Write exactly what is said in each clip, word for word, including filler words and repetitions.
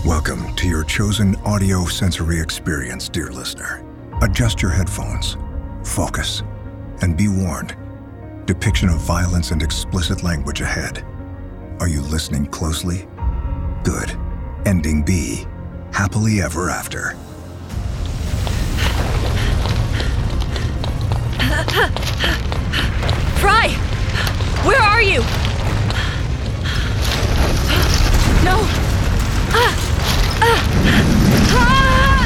Welcome to your chosen audio sensory experience, dear listener. Adjust your headphones, focus, and be warned. Depiction of violence and explicit language ahead. Are you listening closely? Good. Ending B. Happily ever after. Fry! Where are you? No! Ah! Ah! Ah!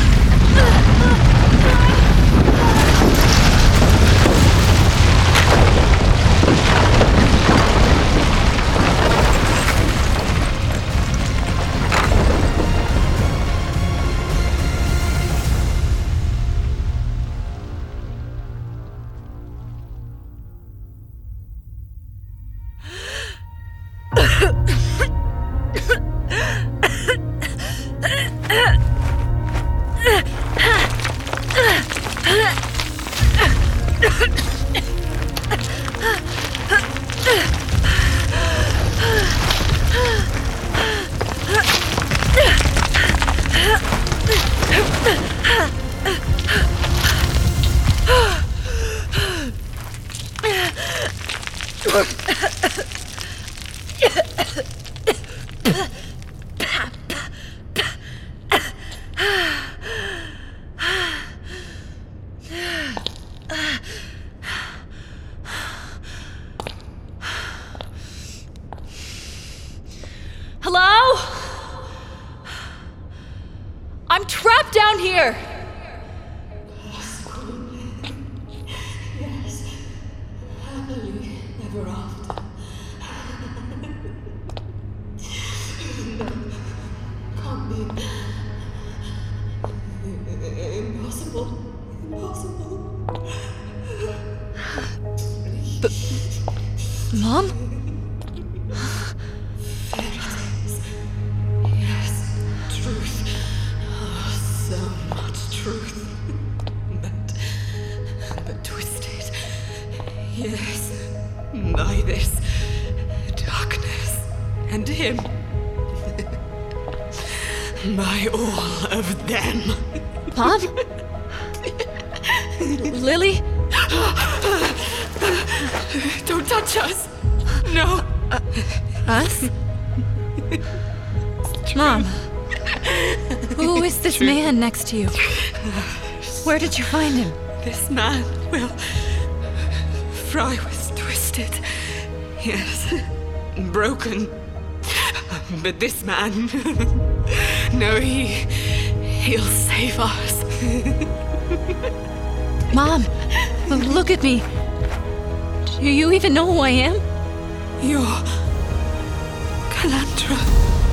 Hello? I'm trapped down here. Yes, Queen. Yes. Happily ever after. No. Can't be. Impossible. Impossible. But, Mom? Yes, truth. Oh, so much truth. But, but twisted. Yes, by this darkness and him. By all of them. Mom? Lily? Don't touch us. No. Uh, us? Mom, who is this man next to you? Where did you find him? This man, well, Fry was twisted. Yes, broken. But this man, no, he, he'll save us. Mom, look at me. Do you even know who I am? You're Calandra.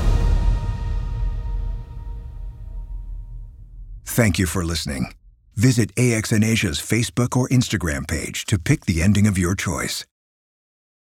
Thank you for listening. Visit A X N Asia's Facebook or Instagram page to pick the ending of your choice.